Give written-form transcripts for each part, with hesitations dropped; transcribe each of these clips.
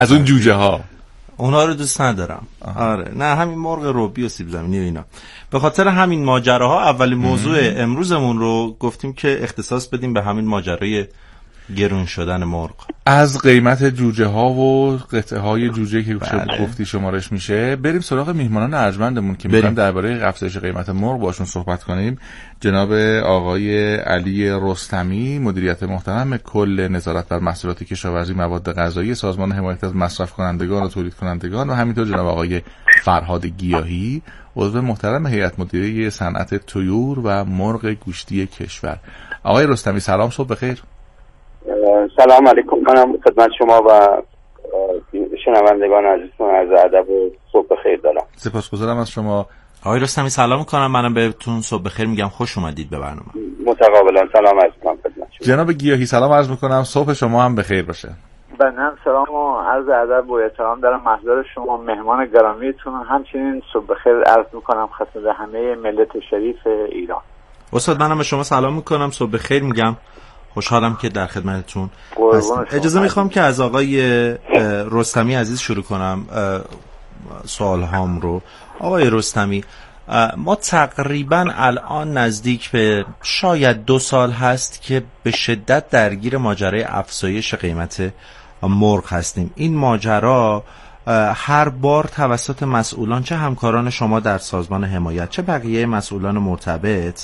از اون جوجه ها اونا رو دوست ندارم. آره نه، همین مرغ روبی و سیب زمینی و اینا. به خاطر همین ماجراها اولین موضوع امروزمون رو گفتیم که اختصاص بدیم به همین ماجرای گرون شدن مرغ. از قیمت جوجه ها و قطعه های جوجه که گفتی شمارش میشه، بریم سراغ میهمانان ارجمندمون که میخوایم درباره افزایش قیمت مرغ باشون صحبت کنیم. جناب آقای علی رستمی، مدیریت محترم کل نظارت بر محصولات کشاورزی مواد غذایی سازمان حمایت از مصرف کنندگان و تولید کنندگان، و همینطور جناب آقای فرهاد گیاهی، عضو محترم هیئت مدیره صنعت طیور و مرغ گوشتی کشور. آقای رستمی سلام، صبح بخیر. سلام علیکم، منم خدمت شما و شنوندگان عزیزتون عرض ادب و صبح بخیر دارم. سپاسگزارم از شما. آقای رستمی سلام میکنم، منم بهتون صبح بخیر میگم، خوش اومدید به برنامه. متقابلا سلام عرض میکنم خدمت شما. جناب گیاهی سلام عرض میکنم، صبح شما هم بخیر باشه. بنده سلام و عرض ادب و احترام دارم محضر شما مهمان گرامیتون، همچنین صبح بخیر عرض میکنم خدمت همه ملت شریف ایران. استاد منم به شما سلام میکنم، صبح بخیر میگم، خوشحالم که در خدمتتون هستم. اجازه میخوام که از آقای رستمی عزیز شروع کنم سوال هام رو. آقای رستمی، ما تقریبا الان نزدیک به شاید 2 سال هست که به شدت درگیر ماجرای افزایش قیمت مرغ هستیم. این ماجرا هر بار توسط مسئولان، چه همکاران شما در سازمان حمایت چه بقیه مسئولان مرتبط،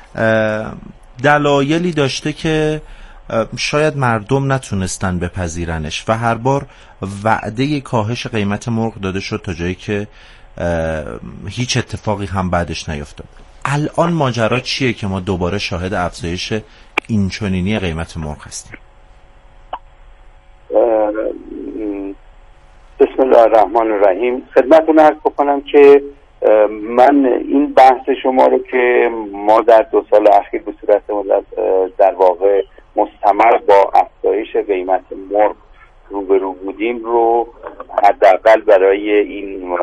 دلایلی داشته که شاید مردم نتونستن بپذیرنش و هر بار وعده کاهش قیمت مرغ داده شد تا جایی که هیچ اتفاقی هم بعدش نیفتاد. الان ماجرا چیه که ما دوباره شاهد افزایش اینچنینی قیمت مرغ هستیم؟ بسم الله الرحمن الرحیم. خدمتتون عرض بکنم که من این بحث شما رو که ما در 2 سال اخیر به صورت در واقع مستمر با افزایش قیمت مرغ روبرو بودیم رو حداقل برای این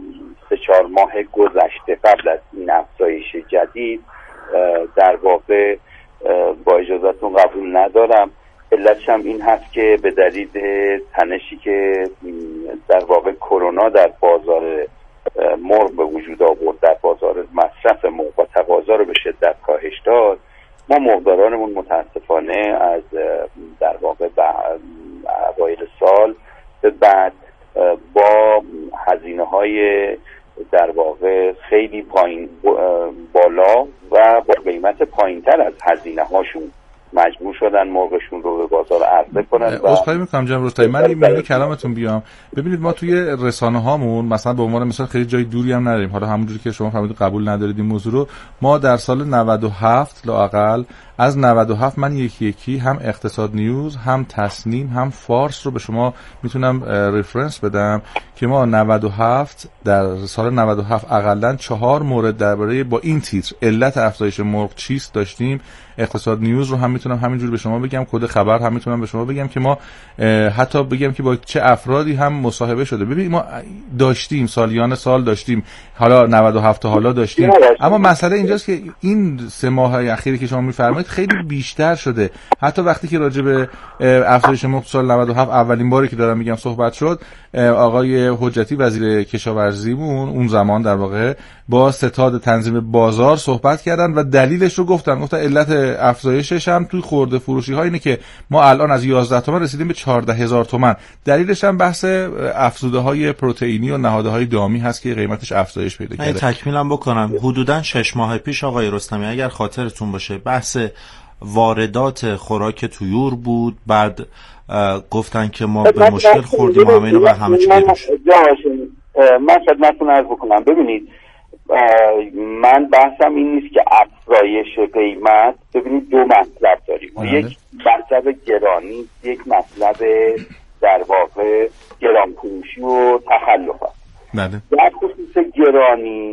3-4 ماه گذشته قبل از این افزایش جدید در واقع با اجازهتون قبول ندارم. علتش هم این هست که به دلیل تنشی که در واقع کرونا در بازار مرغ به وجود آورد، در بازار مصرف مرغ و تقاضا رو به شدت کاهش داد، ما مرغدارانمون متاسفانه از در واقع اوایل سال به بعد با هزینه‌های در واقع خیلی پایین بالا و با قیمت پایینتر از هزینه‌هاشون مجبور شدن مرغشون رو به بازار عرضه کنن. عذرخواهی میکنم جناب رستمی، من این میونه کلامتون بیام. ببینید ما توی رسانه هامون مثلا به عنوان مثال خیلی جای دوری هم نداریم، حالا همونجوری که شما فرمودید قبول ندارید این موضوع رو، ما در سال 97 لااقل از 97 من یکی هم اقتصاد نیوز، هم تصنیم، هم فارس رو به شما میتونم رفرنس بدم که ما 97 در سال 97 حداقل 4 مورد درباره با این تیتر علت افزایش مرغ چیست داشتیم. اقتصاد نیوز رو هم میتونم همینجوری به شما بگم، کد خبر هم میتونم به شما بگم که ما حتی بگم که با چه افرادی هم مصاحبه شده. ببین ما داشتیم سالیان سال داشتیم، حالا 97 تا حالا داشتیم، اما مسئله اینجاست که این 3 ماه اخیری که شما میفرمایید خیلی بیشتر شده. حتی وقتی که راجع به افزایش مرغ سال 97 اولین باری که دارم میگم صحبت شد، آقای حجتی وزیر کشاورزیمون اون زمان در واقع با ستاد تنظیم بازار صحبت کردن و دلیلش رو گفتن علت افزایشش هم توی خرده فروشی ها اینه که ما الان از 11 تومن رسیدیم به 14,000 تومن. دلیلش هم بحث افزوده های پروتئینی و نهاده های دامی هست که قیمتش افزایش پیدا کرده. تکمیلم بکنم، حدوداً 6 ماه پیش آقای رستمی اگر خاطرتون باشه بحث واردات خوراک طیور بود، بعد گفتن که ما به مشکل خوردیم و همه اینو بعد همه چی گرون شد. من خدمتتون عرض بکنم، ببینید من بحثم این نیست که افزایش قیمت، ببینید 2 مطلب داریم، یک مطلب گرانی، یک مطلب در واقع گران فروشی و تخلف است. در خصوص گرانی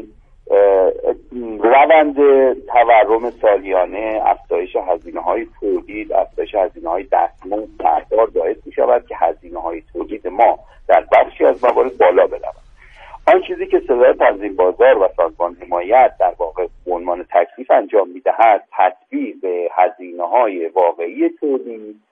روند تورم سالیانه، افزایش هزینه‌های تولید، افزایش هزینه‌های دستمزد بردار باعث می‌شود که هزینه‌های تولید ما در بخشی از موارد بالا برود. آن چیزی که سازمان تنظیم بازار و سازمان حمایت در واقع به عنوان تکلیف انجام می‌دهد، تطبیق هزینه‌های واقعی تولید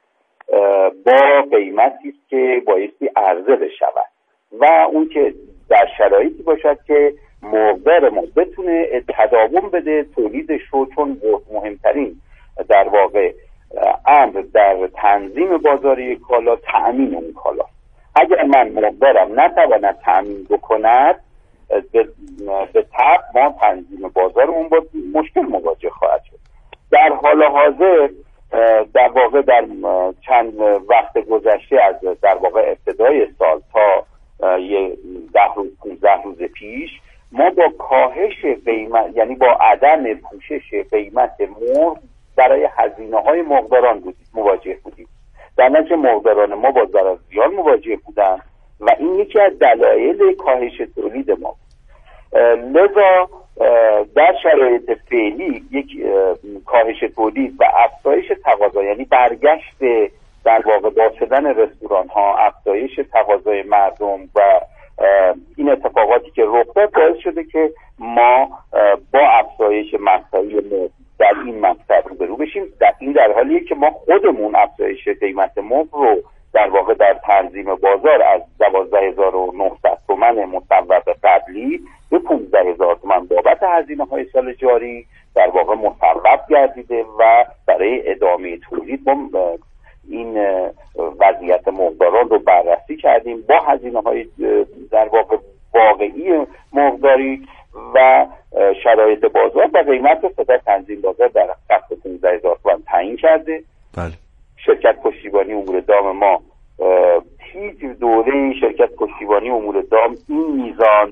با قیمتی است که بایستی عرضه بشود و اون که در شرایطی باشد که مرغدار ما بتونه تداوم بده تولیدش رو، چون مهمترین در واقع امر در تنظیم بازاری کالا تأمین اون کالا. اگر من مرغدارم نتواند تأمین بکند، به طبع ما تنظیم بازارمون با مشکل مواجه خواهد شد. در حال حاضر در واقع در چند وقت گذشته از در واقع ابتدای سال تا 10 روز 15 روز پیش ما با کاهش قیمت، یعنی با عدم پوشش قیمت مرغ برای هزینه‌های مرغداران مواجه بودیم. در نتیجه مرغداران ما با ضرر زیاد مواجه بودند و این یکی از دلایل کاهش تولید ما. لذا در شرایط فعلی یک کاهش تولید و افزایش تقاضا، یعنی برگشت در واقع باز شدن رستوران ها، افزایش تقاضای مردم و این اتفاقاتی که رخ داد باعث شده که ما با افزایش مقطعی در این مقطع روبرو بشیم. در حالیه که ما خودمون افزایش قیمت مرغ رو در واقع در تنظیم بازار از 12,900 تومان مصوب قبلی به 15,000 تومان بابت هزینه‌های سال جاری در واقع مصوب گردیده و برای ادامه تولید ما این وضعیت مرغداران رو بررسی کردیم با هزینه‌های در واقع واقعی مرغداری و شرایط بازار و قیمت رو صدا تنظیم بازار در سقف 15,000 تومان تعیین کرده. بله. شرکت پشتیبانی امور دام ما هیچ دوره شرکت پشتیبانی امور دام این میزان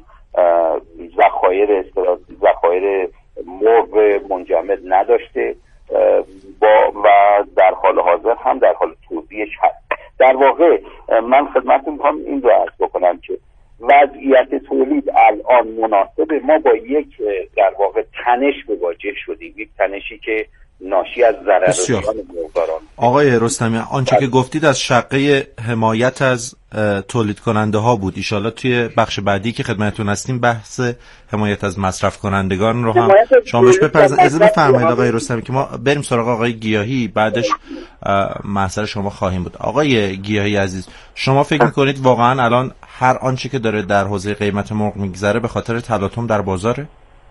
ذخایر مرغ منجمد نداشته و در حال حاضر هم در حال توزیعش هست. در واقع من خدمتتون میخوام این رو عرض بکنم که وضعیت تولید الان مناسبه. ما با یک در واقع تنش مواجه شدیم، یک تنشی که ناشی از ضرر مرغداران. آقای رستمی، آنچه که گفتید از شقه حمایت از تولید کننده ها بود. ایشالا توی بخش بعدی که خدمتتون هستیم بحث حمایت از مصرف کنندگان رو هم شما بهش بپردازید. اجازه بفرمایید آقای رستمی که ما بریم سراغ آقای گیاهی، بعدش محضر شما خواهیم بود. آقای گیاهی عزیز، شما فکر میکنید واقعا الان هر آنچه که داره در حوزه قیمت مرغ میگذره به خاطر تلاطم در بازاره؟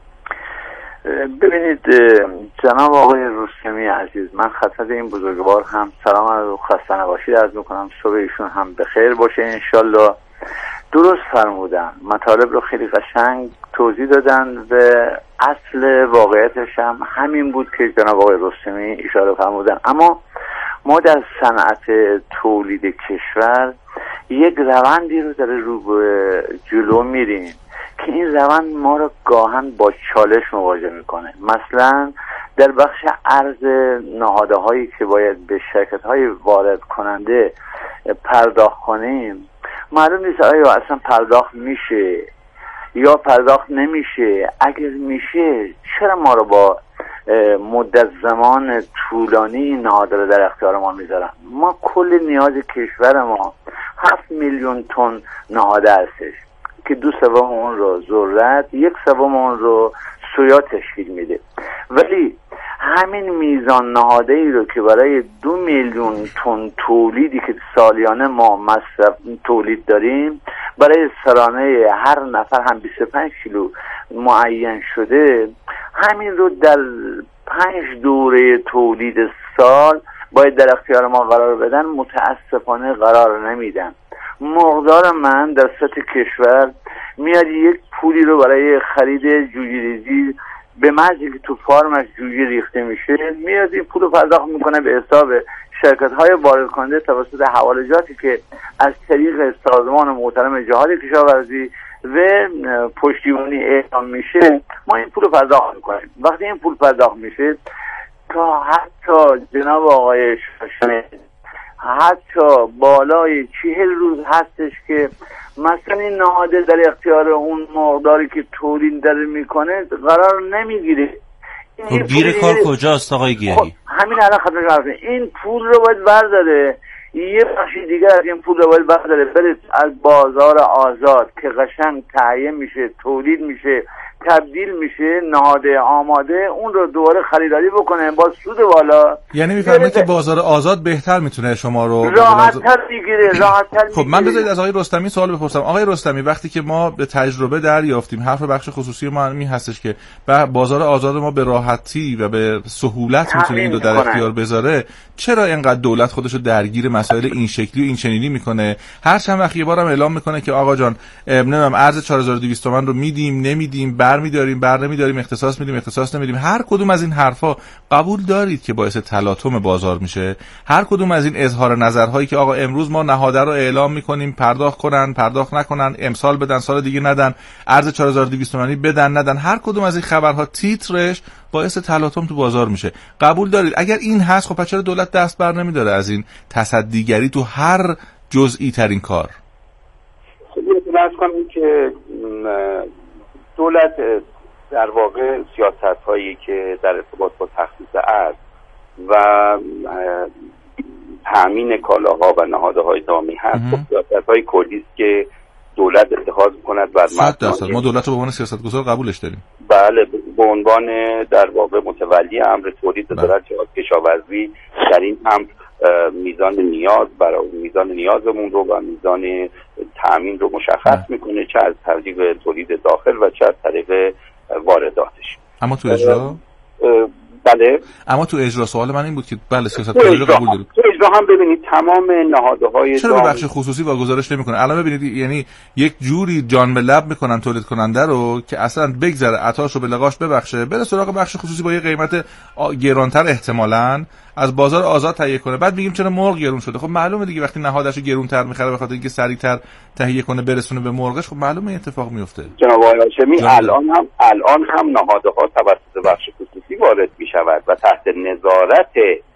ببینید جناب آقای رستمی عزیز، من خدمت این بزرگوار هم سلام و خسته نباشید عرض میکنم. صبح ایشون هم بخیر باشه انشالله. درست فرمودن، مطالب رو خیلی قشنگ توضیح دادن و اصل واقعیتش هم همین بود که جناب آقای رستمی اشاره فرمودن. اما ما در صنعت تولید کشور یک روندی رو داره رو به جلو میریم که این روند ما رو گاهن با چالش مواجه میکنه. مثلا در بخش ارز نهاده هایی که باید به شرکت های وارد کننده پرداخت کنیم، معلوم نیست آیا اصلا پرداخت میشه یا پرداخت نمیشه. اگر میشه چرا ما رو با مدت زمان طولانی این نهاده رو در اختیار ما میذارن؟ ما کل نیاز کشور ما 7 میلیون تن نهاده هستش که 2/3 اون رو ذرت، 1/3 اون رو سویا تشکیل میده. ولی همین میزان نهاده ای رو که برای 2 میلیون تن تولیدی که سالیانه ما مصرف تولید داریم، برای سرانه هر نفر هم 25 کیلو معین شده، همین رو در 5 دوره تولید سال باید در اختیار ما قرار بدن. متاسفانه قرار نمیدن. مرغدار من در سطح کشور میاد یک پولی رو برای خرید جوجه ریزی به محضی که تو فارمش جوجه ریخته میشه میاد این پول رو پرداخت میکنه به حساب شرکت های وارد کننده توسط حوالجاتی که از طریق سازمان محترم جهاد کشاورزی و پشتیبانی اعلام میشه. ما این پول رو پرداخت میکنیم. وقتی این پول پرداخت میشه تا حتی جناب آقای شاشمی حتی بالای 40 روز هستش که مثلا این نهاده در اختیار اون مرغداری که تولید داره میکنه قرار نمیگیره. گیر کار کجاست آقای گیاهی؟ همین الان خدمتتون این پول رو باید برداره، یه بخش دیگر از این پول رو باید برداره بره از بازار آزاد که قشنگ تهیه میشه، تولید میشه، تبدیل میشه نهاد آماده اون رو دوباره خریداری بکنه با سود بالا. یعنی میفهمه که بازار آزاد بهتر میتونه شما رو راحت‌تر بگیره، راحت‌تر. خب من بذارید از آقای رستمی سوال بپرسم. آقای رستمی، وقتی که ما به تجربه دریافتیم، حرف بخش خصوصی ما این هستش که بازار آزاد ما به راحتی و به سهولت میتونه این رو در اختیار بذاره، چرا اینقدر دولت خودش رو درگیر مسائل این شکلی و این چنینی میکنه؟ هر چند وقت یه بارم اعلام میکنه که آقا جان نمیدونم ارز 4200 تومان رو میدیم نمیدیم، برمیداریم نمیداریم، اختصاص میدیم اختصاص نمیدیم. هر کدوم از این حرفا قبول دارید که باعث تلاطم بازار میشه؟ هر کدوم از این اظهار نظرهایی که آقا امروز ما نهاده رو اعلام میکنیم، پرداخت کنن پرداخت نکنن، امسال بدن سال دیگه ندن، ارز 4200 تومانی بدن ندن، هر کدوم از این خبرها تیترش باعث تلاطم تو بازار میشه. قبول دارید؟ اگر این هست خب چرا دولت دست بر نمیداره از این تصدیگری تو هر جزئی ترین کار؟ خب باید کنم که دولت در واقع سیاست هایی که در ارتباط با تخصیص ارز و تامین کالاها و نهادهای دامی هست، خب سیاست های کلی است که دولت اتخاذ کند بر مبنای ما دولت رو به عنوان سیاستگزار قبولش داریم. بله، به عنوان در واقع متولی امر تولید دولت کشاورزی در این امر میزان نیاز برای میزان نیازمون رو و میزان تامین رو مشخص میکنه، چه از طریق تولید داخل و چه از طریق وارداتش. اما تو اجرا بله، اما تو اجرا سوال من این بود که بله سیاستگزاری رو قبول دارید. تو اجرا هم ببینید تمام نهادهای چرا به بخش خصوصی واگذارش نمیکنه؟ الان ببینید یعنی یک جوری جان به لب میکنن تولید کننده رو که اصلا بگذره عطاش رو به لقاش ببخشه، بره سراغ بخش خصوصی با یه قیمت گرانتر احتمالاً از بازار آزاد تهیه کنه. بعد میگیم چرا مرغ گرون شده. خب معلومه دیگه وقتی نهادش رو گرونتر میخره به خاطر اینکه سریعتر تهیه کنه برسونه به مرغش، خب معلومه این اتفاق میفته. جناب آقای هاشمی، الان هم نهادها توسط بخش خصوصی وارد میشود و تحت نظارت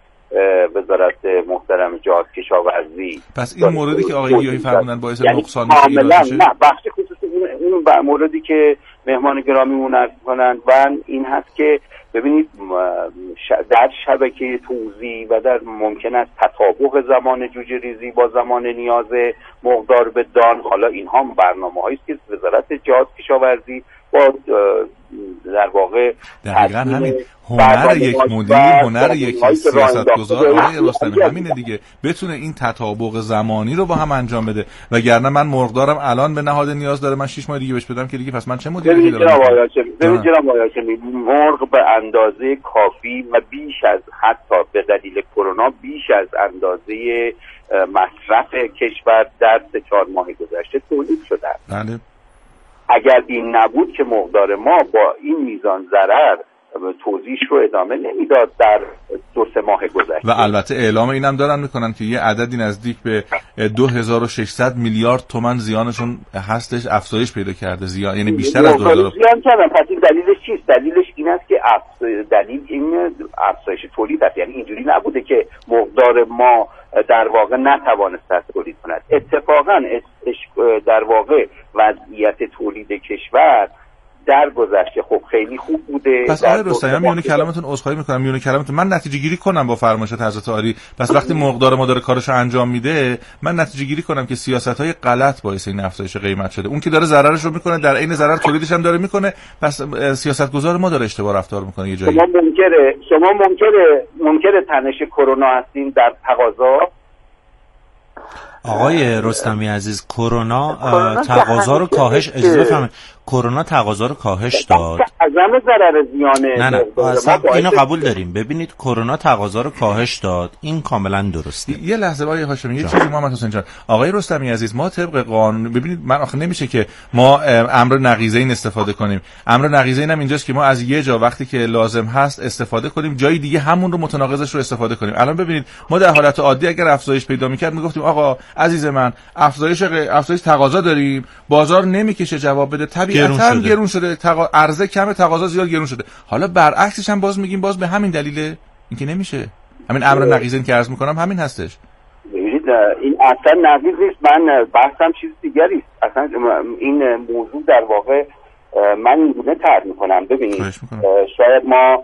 وزارت محترم جهاد کشاورزی. پس این موردی که آقای گیاهی فرمودن باعث نقصان میشه؟ نه، بخش خصوصی اون موردی که مهمان گرامیمون عرض کنند و این هست که ببینید در شبکه توزیع و در ممکن است تطابق زمان جوجه ریزی با زمان نیاز مقدار به دان، حالا اینها برنامه‌هایی است که وزارت جهاد کشاورزی با در واقع دقیقاً همین هنر یک مدیر، هنر یک سیاستگزار آقای رستمی همینه دیگه، بتونه این تطابق زمانی رو با هم انجام بده. وگرنه من مرغدارم الان به نهاد نیاز داره، من 6 ماه دیگه بهش بدم که دیگه پس من چه مدیری دارم؟ ببینید جناب آقای هاشمی، مرغ به اندازه کافی و بیش از حتی به دلیل کرونا بیش از اندازه مصرف کشور در 3-4 ماه گذشته تولید شده. بله. اگر این نبود که مقدار ما با این میزان ضرر توزیعش رو ادامه نمیداد در 2-3 ماه گذشته. و البته اعلام اینم دارن میکنن که یه عددی نزدیک به 2600 میلیارد تومان زیانشون هستش، افزایش پیدا کرده زیان، یعنی بیشتر از 2000 زیان کردن. پس این دلیلش چیست؟ دلیلش این است که دلیل این افزایش تولید است. یعنی اینجوری نبوده که مقدار ما در واقع نتوانست تولید کند. اتفاقا در واقع وضعیت تولید کشور در گذشته خب خیلی خوب بوده. پس آقای رستمی میونه کلامتون عذرخواهی میکنم، میونه کلامتون من نتیجه گیری کنم با فرمایشات حضرت عالی. پس وقتی مقدار ما داره کارشو انجام میده، من نتیجه گیری کنم که سیاست‌های غلط باعث این افزایش قیمت شده. اون که داره ضررش رو میکنه در عین ضرر تولیدش هم داره میکنه، پس سیاستگزار ما داره اشتباه رفتار میکنه یه جایی. شما منکر تنش کرونا هستین در تقاضا؟ آقای رستمی عزیز، کرونا تقاضا رو کاهش اجازه بفرمایید، کرونا تقاضا رو کاهش داد. عدم ضرر زیانه. نه اصلا اینو قبول داریم. ببینید کرونا تقاضا رو کاهش داد، این کاملا درسته. یه لحظه آقای هاشمی، یه چیزی محمد حسین جان، آقای رستمی عزیز، ما طبق قانون ببینید من آخه نمیشه که ما امر نقیضین استفاده کنیم. امر نقیضین هم اینجاست که ما از یه جا وقتی که لازم هست استفاده کنیم، جای دیگه همون رو متناقضش رو استفاده کنیم. الان ببینید ما در حالت عادی اگر افزایش پیدا می‌کرد میگفتیم آقا عزیز من افزایش تقاضا داریم، بازار نمیکشه جواب بده، طبیعتاً گرون شده، عرضه کمه تقاضا زیاد گرون شده. حالا برعکسش هم باز میگیم باز به همین دلیله، این که نمیشه. همین امر نقیضین که عرض میکنم همین هستش. ببینید این اصلا نقیض نیست، من بحثم چیز دیگری است. اصلا این موضوع در واقع من اینگونه طرح میکنم. ببینید شاید ما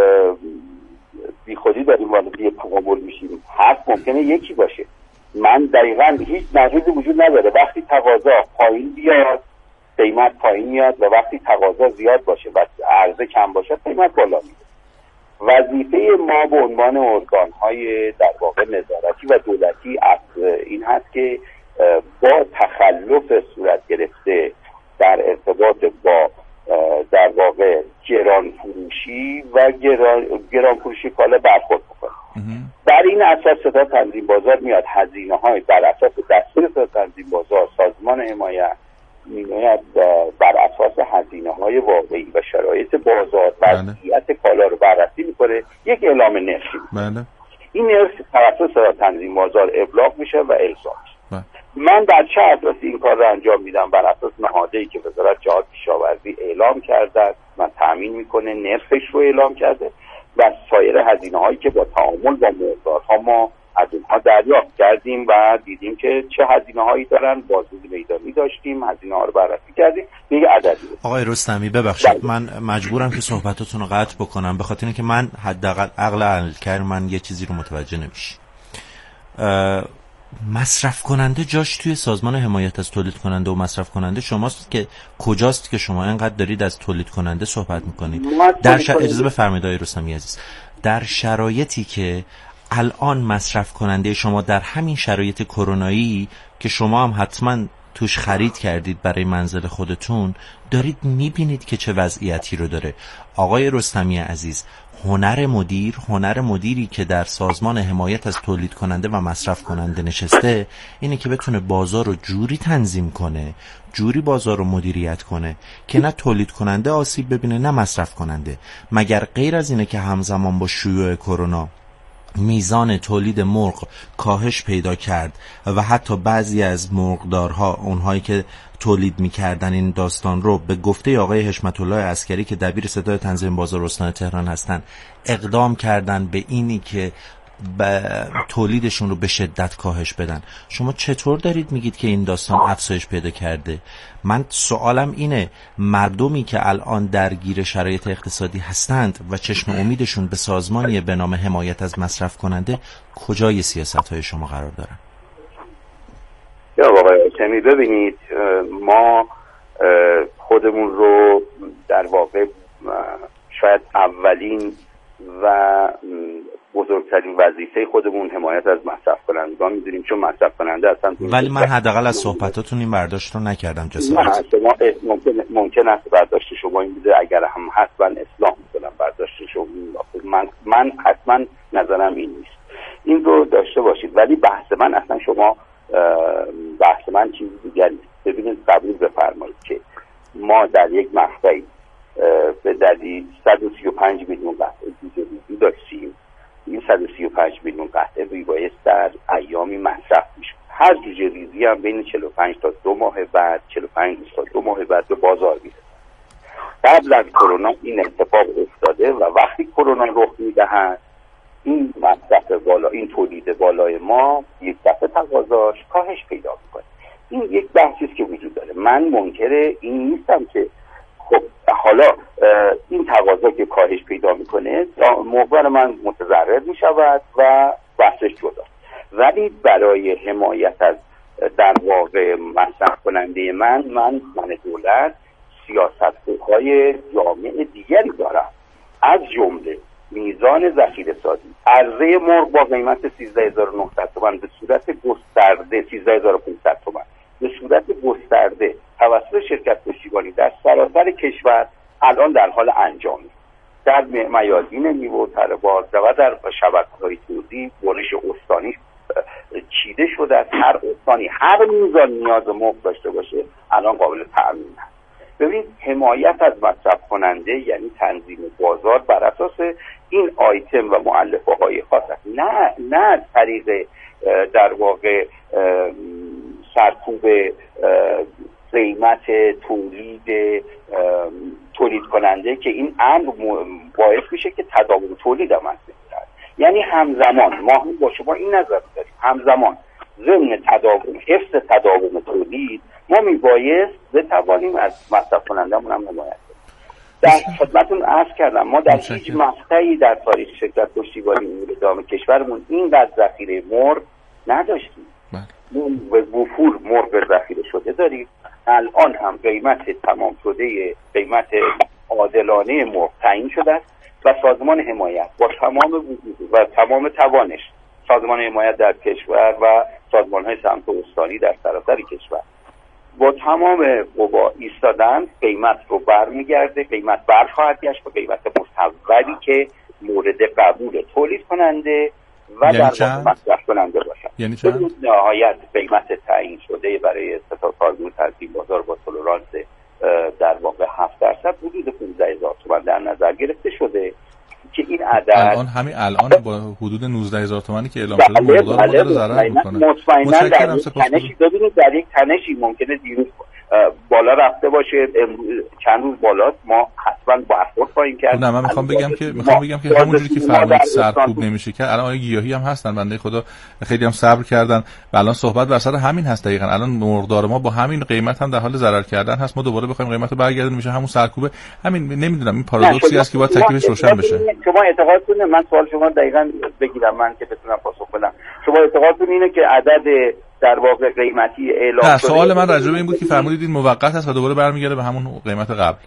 بی خودی داریم وارد یه تقابل میشیم، حرف ممکنه یکی باشه. من دقیقاً هیچ نقیضی وجود نداره وقتی تقاضا پایین بیاد قیمت پایین میاد و وقتی تقاضا زیاد باشه و عرضه کم باشه قیمت بالا میره. وظیفه ما به عنوان ارگان‌های در واقع نظارتی و دولتی این هست که با تخلف صورت گرفته در ارتباط با در واقع گران فروشی و گران فروشی کالا برخورد بکنه. بر این اساس ستاد تنظیم بازار میاد هزینه‌های بر اساس دستور ستاد تنظیم بازار سازمان حمایت میاد بر اساس هزینه‌های واقعی و شرایط بازار وضعیت کالا رو بررسی میکنه، یک اعلام نرخی. این نرخ توسط ستاد تنظیم بازار ابلاغ میشه و الزام میشه. من در چه اساسی این کار رو انجام میدم؟ بر اساس نهاده‌ای که وزارت جهاد کشاورزی اعلام کرده و تامین میکنه، نرخش رو اعلام کرده و سایر هزینه‌هایی که با تعامل با مرغدارها ما از اونها دریافت کردیم و دیدیم که چه هزینه‌هایی دارن، بازدید میدانی داشتیم، هزینه‌ها رو بررسی کردیم، دیگه عددی. آقای رستمی ببخشید من مجبورم که صحبتاتون رو قطع بکنم به خاطر اینکه من حداقل عقل من یه چیزی رو متوجه نمیشه. مصرف کننده جاش توی سازمان حمایت از تولید کننده و مصرف کننده شماست که کجاست که شما اینقدر دارید از تولید کننده صحبت میکنید؟ اجازه بفرمایید آقای رستمی عزیز، در شرایطی که الان مصرف کننده شما در همین شرایط کرونایی که شما هم حتما توش خرید کردید برای منزل خودتون، دارید میبینید که چه وضعیتی رو داره. آقای رستمی عزیز، هنر مدیری که در سازمان حمایت از تولید کننده و مصرف کننده نشسته اینه که بتونه بازار رو جوری تنظیم کنه، جوری بازار رو مدیریت کنه که نه تولید کننده آسیب ببینه نه مصرف کننده. مگر غیر از اینه که همزمان با شیوع کرونا میزان تولید مرغ کاهش پیدا کرد و حتی بعضی از مرغدارها، اونهایی که تولید میکردن این داستان رو، به گفته آقای حشمت الله عسکری که دبیر ستاد تنظیم بازار استان تهران هستن، اقدام کردن به اینی که تولیدشون رو به شدت کاهش بدن. شما چطور دارید میگید که این داستان افزایش پیدا کرده؟ من سوالم اینه، مردمی که الان درگیر شرایط اقتصادی هستند و چشم امیدشون به سازمانی به نام حمایت از مصرف کننده، کجای سیاست‌های شما قرار دارن؟ یا آقای حسینی ببینید، ما خودمون رو در واقع شاید اولین و بزرگترین وظیفه خودمون حمایت از مصرف کنندگان می‌دونیم، چون مصرف کننده هستن. ولی من حداقل از صحبتاتون این برداشت رو نکردم جسارت. شما ممکن است برداشت شما این بوده، اگر هم هست من اصلاح می‌کنم برداشت شما. من حتما نظرم این نیست، این رو داشته باشید. ولی بحث من چیز دیگری است. ببینید، قبول بفرمایید که ما در یک مقطعی به دلیل 135 میلیون قطعه جوجه ریزی داشتیم. این 135 میلیون قطعه میبایست در ایامی مصرف میشد. هر جوجه ریزی هم بین 45 تا 2 ماه بعد، 45 تا 2 ماه بعد به بازار میره. قبل از کرونا این اتفاق افتاده و وقتی کرونا رخ میدهد، این مصرف بالا، این تولید بالای ما یک دفعه تقاضاش کاهش پیدا میکنه. این یک بحثی است که وجود داره. من منکر این نیستم که خب حالا این تقاضا که کاهش پیدا میکنه، مقدار من متضرر میشود و بحثش جداست. ولی برای حمایت از در واقع مصرف کننده من دولت سیاست‌های جامع دیگری دارم، از جمله میزان ذخیره سازی. عرضه مرغ با قیمت 13900 تومان به صورت گسترده، 13500 تومان به صورت گسترده توسط شرکت پشتیبانی در سراسر کشور الان در حال انجامی، در میادین نیو تربار و در شبکه‌های توزیع برش استانی چیده شده است. هر استانی هر میزان نیاز مرغ داشته باشه الان قابل تأمین است. ببینید، حمایت از مصرف کننده یعنی تنظیم بازار بر اساس این آیتم و مؤلفه های خاص است، نه طریق در واقع سرکوب قیمت تولید کننده که این امر باعث میشه که تداوم تولید هم از بین بره. یعنی همزمان ما هم با شما این نظر داریم، همزمان ضمن حفظ تداوم تولید ما میبایست بتوانیم از مصرف کنندمون هم حمایت کنیم. در خدمتتون عرض کردم ما در هیچ مقطعی در تاریخ شرکت پشتیبانی امور دام کشورمون اینقدر ذخیره مرغ نداشتیم. به وفور مرغ ذخیره شده داریم الان هم قیمت تمام شده، قیمت عادلانه مرغ تعیین شده است و سازمان حمایت با تمام وجود و تمام توانش، سازمان حمایت در کشور و سازمان‌های سمت استانی در سراسر کشور با تمام قوا ایستادن، قیمت رو برمیگرده، قیمت برخواهد گشت به قیمت مستوری که مورد قبول تولید کننده و در واقع مصرف کننده باشد. یعنی چند؟ به نهایت قیمت تعیین شده برای ستا کارگروه تنظیم بازار با تولرانس در واقع 7% حدود 15000 تومان در نظر گرفته شده که این عدد الان با حدود 19000 تومانی که اعلام شده مقدار داره ضرر میکنه. مطمئنا در تنشی ببینید، در یک تنشی ممکنه دیروز بالا رفته باشه، چند روز بالاست، ما حتما برخورد خواهیم کرد. نه، من میخوام بگم که همونجوری که فرمودید سرکوب نمیشه که الان آقای گیاهی هم هستن، بنده خدا خیلی هم صبر کردن و الان صحبت بر سر همین هست. دقیقاً الان مرغدار ما با همین قیمت هم در حال ضرر کردن هست. ما دوباره بخوایم قیمت رو برگردونیم میشه همون سرکوبه. همین نمیدونم، این پارادوکسی است که باید تکلیفش روشن بشه. شما اعتقاد کنید، من سوال شما دقیقاً بگیرم من که بتونم پاسخ بدم. شما اعتقاد کنید اینه که عدد در واقع قیمتی اعلام شده؟ سوال من راجع به این بود که فرمودید این موقت است و دوباره برمیگرده به همون قیمت قبل.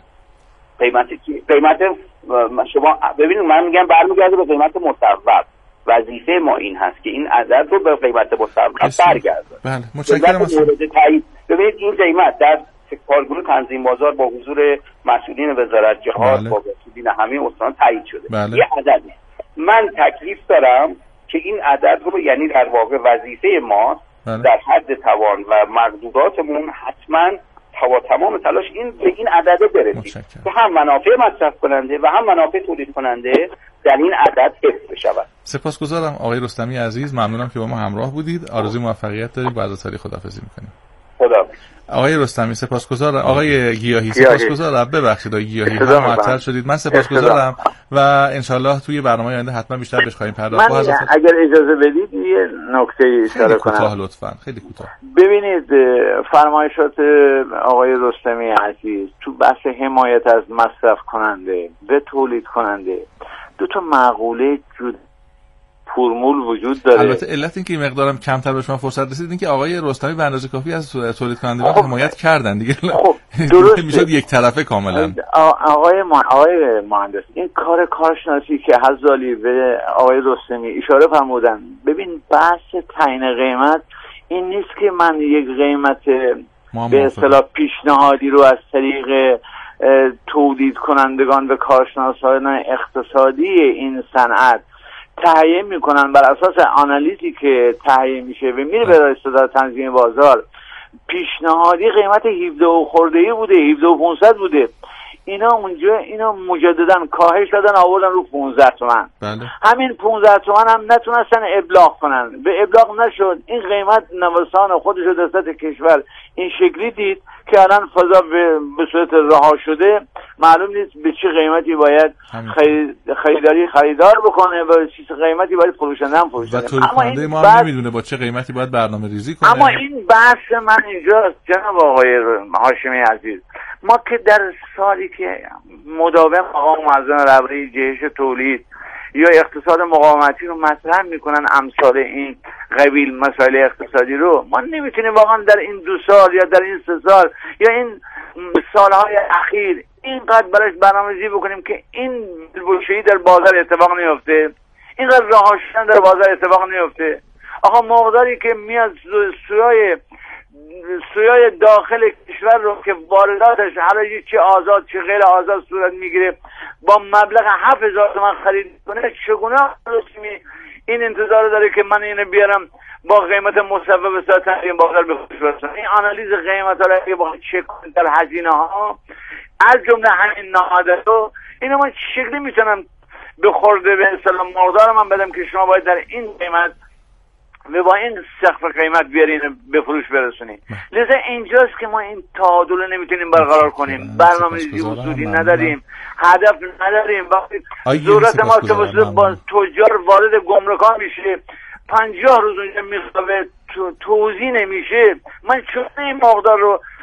قیمت شما ببینید، من میگم برمیگرده به قیمت مصوب. وظیفه ما این هست که این عدد رو به قیمت مصوب برگردونه. بله، متشکرم. ببینید این قیمت در کارگروه تنظیم بازار با حضور مسئولین وزارت جهاد، با مسئولین همه استان تایید شده. یه عددی. من تکلیف دارم که این عدد رو، یعنی در واقع وظیفه ما در حد توان و مقدوراتمون حتما با تمام تلاش به این عدد برسیم که هم منافع مصرف کننده و هم منافع تولید کننده در این عدد حفظ بشود. سپاسگزارم آقای رستمی عزیز، ممنونم که با ما همراه بودید. آرزوی موفقیت داریم. بعد از تاریخ خداحافظی می‌کنیم. خدا. آقای رستمی سپاسگزارم. آقای گیاهی سپاسگزارم. ببخشید آقای گیاهی معطل شدید. من سپاسگزارم و انشالله توی برنامه آینده حتما بیشتر بهش خواهیم پرداخت. اگر اجازه بدید یه نکته اشاره کنم. کوتاه لطفاً، خیلی کوتاه. ببینید، فرمایشات آقای رستمی عزیز تو بحث حمایت از مصرف کننده به تولید کننده دو تا مقوله فرمول وجود داره. البته علت این که این مقدارم کمتر به شما فرصت رسید این که آقای رستمی به اندازه کافی از تولید کنندگان حمایت کردن دیگه. خب درسته، میشد یک طرفه کاملا. آقای مهندس، این کارشناسی که حضالی به آقای رستمی اشاره فرمودن، ببین بحث تعیین قیمت این نیست که من یک قیمت به اصطلاح پیشنهادی رو از طریق تولید کنندگان و کارشناسان اقتصادی این صنعت تهیه میکنن بر اساس آنالیزی که تهیه میشه و میره به استادار تنظیم بازار. پیشنهادی قیمت 17 خورده‌ای بوده، 17500 بوده. اینا مجددا کاهش دادن آوردن رو 15 تومن. همین 15 تومن هم نتونستن ابلاغ کنن، به ابلاغ نشد. این قیمت نوسان خودش رو در سطح کشور این شکلی دید که الان فضا به صورت رها شده، معلوم نیست به چه قیمتی باید خریدار بکنه و چه قیمتی باید فروشنده هم فروشنده. و تولید کننده ما هم نمیدونه با چه قیمتی باید برنامه ریزی کنه. اما این بحث من اینجاست جناب آقای هاشمی عزیز، ما که در سالی که مداوم آقا معظم رهبری جهش تولید یا اقتصاد مقاومتی رو مطرح میکنن امثال این قبیل مسائل اقتصادی رو، ما نمیتونیم واقعا در این 2 سال یا در این 3 سال یا این سالهای اخیر اینقدر براش برنامه‌ریزی بکنیم که این بلبلشویی در بازار اتفاق نیفته، اینقدر رها شدن در بازار اتفاق نیفته. آقا مقداری که میاد سویای داخل کشور رو که وارداتش حالا چه آزاد چه غیر آزاد صورت میگیره با مبلغ 7000 تومان خرید کنه، چگونه این انتظار داره که من اینو بیارم با قیمت مصوب ساعت تنظیم بازار بفروشم؟ این آنالیز قیمت ها رو که با چک در هزینه ها از جمله همین نهادات رو اینو من چه شکلی میتونم به خورده به اصطلاح مقدار من بدم که شما باید در این قیمت و با این سقف قیمت بیارین به فروش برسونیم. لذا اینجاست که ما این تعادل نمیتونیم برقرار کنیم. برنامه‌ریزی اصولی نداریم، هدف نداریم. وقتی ضرورت ما توسط با تجار وارد گمرک‌ها میشه 50 روز اونجا میخوابه توزیع نمیشه، من چون این مقدار رو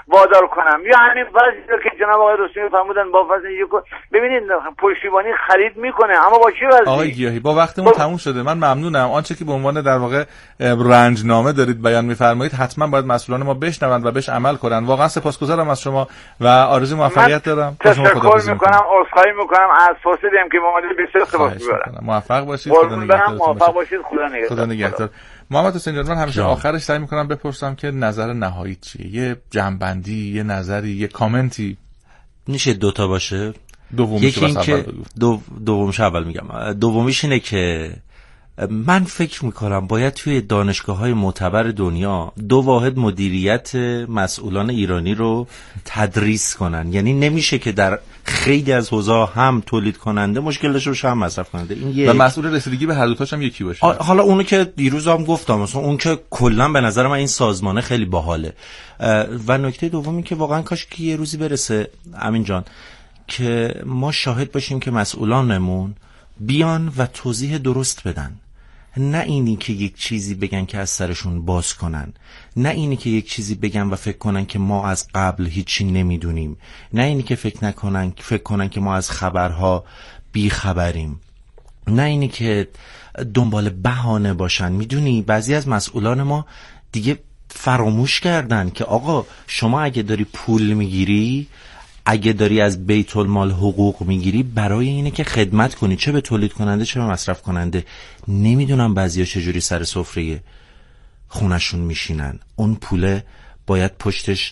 وادار کنم، یا همین وضعی که جناب آقای رستمی فرمودن با وزن ببینید پشتیبانی خرید میکنه، اما با چه وضعی؟ آقای گیاهی با وقتمون تموم شده. من ممنونم. آنچه که به عنوان در واقع رنجنامه دارید بیان میفرمایید حتما باید مسئولان ما بشنوند و بهش عمل کنن. واقعا سپاسگزارم از شما و آرزوی موفقیت دارم. تشکر میکنم، عذرخواهی میکنم از فاصله هم که اومدید، بسیار سپاسگزارم. موفق باشید. موفق باشید. خدا نگهدار. محمد حسین جان، من همیشه آخرش سعی میکنم بپرسم که نظر نهایی چیه؟ یه جنبندی، یه نظری، یه کامنتی میشه دوتا باشه؟ دومیش اول میگم. دومیش اینه که من فکر میکنم باید توی دانشگاه‌های معتبر دنیا دو واحد مدیریت مسئولان ایرانی رو تدریس کنن. یعنی نمیشه که در خیلی از حوزه‌ها هم تولید کننده مشکل داشته باشه هم مصرف کننده. این و مسئول رسیدگی به هر دو تاش هم یکی باشه. حالا اونو که دیروز هم گفتم، مثلا اون که کلا به نظر من این سازمانه خیلی باحاله. و نکته دومی که واقعا کاش که یه روزی برسه امین جان که ما شاهد باشیم که مسئولانمون بیان و توضیح درست بدن، نه اینی که یک چیزی بگن که از سرشون باز کنن، نه اینی که یک چیزی بگن و فکر کنن که ما از قبل هیچی نمیدونیم، نه اینی که فکر کنن که ما از خبرها بیخبریم، نه اینی که دنبال بهانه باشن. میدونی بعضی از مسئولان ما دیگه فراموش کردن که آقا شما اگه داری پول میگیری، اگه داری از بیت المال حقوق میگیری، برای اینه که خدمت کنی، چه به تولید کننده چه به مصرف کننده. نمیدونم بعضیا چجوری سر سفره خونشون میشینن. اون پوله باید پشتش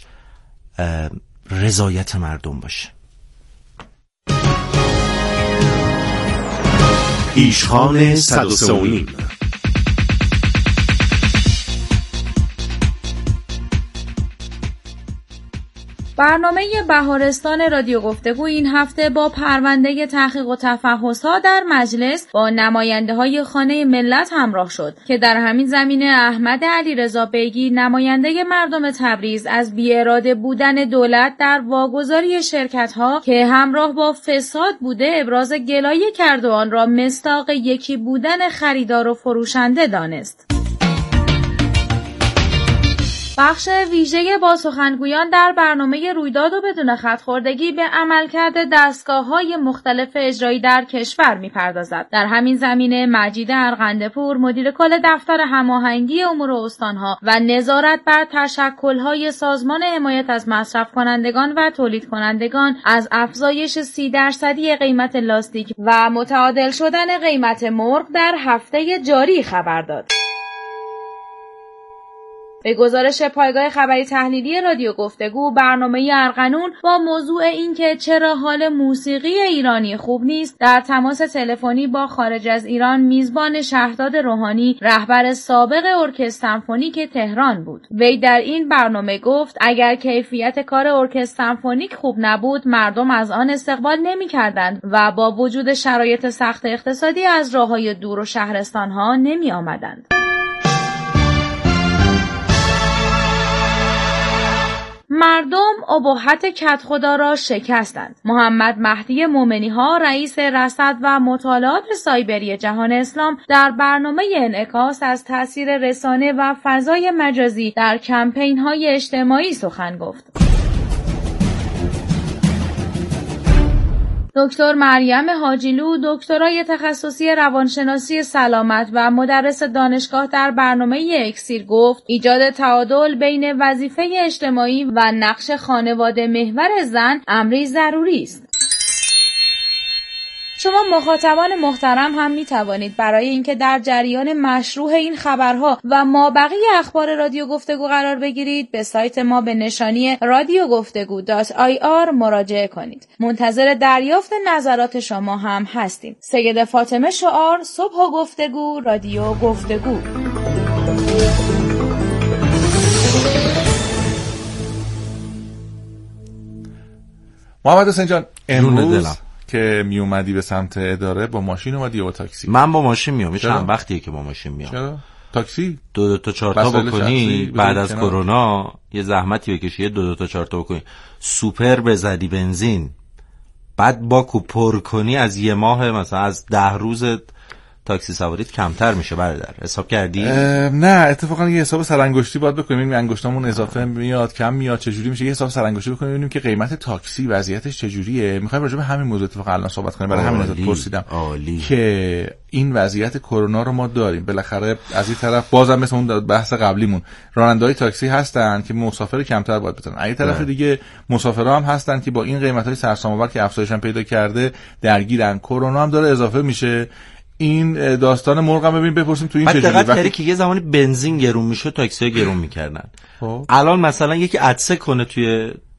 رضایت مردم باشه. ایشخان 103. برنامه بهارستان رادیو گفتگو این هفته با پرونده تحقیق و تفحص‌ها در مجلس با نماینده‌های خانه ملت همراه شد که در همین زمینه احمد علیرضا بیگی، نماینده مردم تبریز، از بی‌اراده بودن دولت در واگذاری شرکت‌ها که همراه با فساد بوده ابراز گلایه کرد و آن را مصداق یکی بودن خریدار و فروشنده دانست. بخش ویژه با سخنگویان در برنامه رویداد و بدون خط‌خوردگی به عملکرد دستگاه‌های مختلف اجرایی در کشور می‌پردازد. در همین زمینه مجید ارغندپور، مدیر کل دفتر هماهنگی امور استان‌ها و نظارت بر تشکل‌های سازمان حمایت از مصرف کنندگان و تولید کنندگان از افزایش 30% قیمت لاستیک و متعادل شدن قیمت مرغ در هفته جاری خبر داد. به گزارش پایگاه خبری تحلیلی رادیو گفتگو، برنامه ارغنون با موضوع اینکه چرا حال موسیقی ایرانی خوب نیست در تماس تلفنی با خارج از ایران میزبان شهرداد روحانی، رهبر سابق ارکستر سمفونیک تهران بود. وی در این برنامه گفت اگر کیفیت کار ارکستر سمفونیک خوب نبود، مردم از آن استقبال نمی‌کردند و با وجود شرایط سخت اقتصادی از راه‌های دور و شهرستان‌ها نمی‌آمدند. مردم ابهت کدخدا را شکستند. محمد مهدی مومنی‌ها، رئیس رصد و مطالعات سایبری جهان اسلام، در برنامه انعکاس از تاثیر رسانه و فضای مجازی در کمپین‌های اجتماعی سخن گفت. دکتر مریم حاجیلو، دکترای تخصصی روانشناسی سلامت و مدرس دانشگاه، در برنامه اکسیر گفت ایجاد تعادل بین وظیفه اجتماعی و نقش خانواده محور زن امری ضروری است. شما مخاطبان محترم هم می توانید برای اینکه در جریان مشروع این خبرها و مابقی اخبار رادیو گفتگو قرار بگیرید، به سایت ما به نشانی radiogoftegu.ir مراجعه کنید. منتظر دریافت نظرات شما هم هستیم. سید فاطمه شعار، صبح و گفتگو، رادیو گفتگو. محمد حسین جان، امروز که می اومدی به سمت اداره با ماشین اومدی یا با تاکسی؟ من با ماشین میام. چند وقتیه که با ماشین میام. چرا؟ تاکسی؟ 2 تا 4 تا بکنی بعد از کرونا یه زحمتی بکشی، 2 تا 4 تا بکنی، سوپر بزنی بنزین، بعد باکو پر کنی، از یه ماه مثلا از 10 روزت تاکسی سواریت کمتر میشه برادر. حساب کردی؟ نه اتفاقا یه حساب سرانگشتی باید بکنیم، این انگشتامون اضافه میاد کم میاد چجوری میشه، یه حساب سرانگشتی بکنیم ببینیم که قیمت تاکسی وضعیتش چجوریه. میخوایم راجع به همین موضوع اتفاقا الان صحبت کنیم، برای همین ازت پرسیدم که این وضعیت کرونا رو ما داریم. بالاخره از این طرف بازم مثل اون بحث قبلیمون راننده‌های تاکسی هستن که مسافر کمتر باید بتونن، از این طرف دیگه مسافرها هم هستن که با این قیمت‌های سرسام‌آور که افزایش هم پیدا کرده درگیرن. کرونا هم داره اضافه میشه. این داستان مرغ هم ببین بپرسیم تو این چه جوریه. دقت کردی که یه زمانی بنزین گرون میشه تاکسی‌ها گرون میکردن. الان مثلا یکی عطسه کنه توی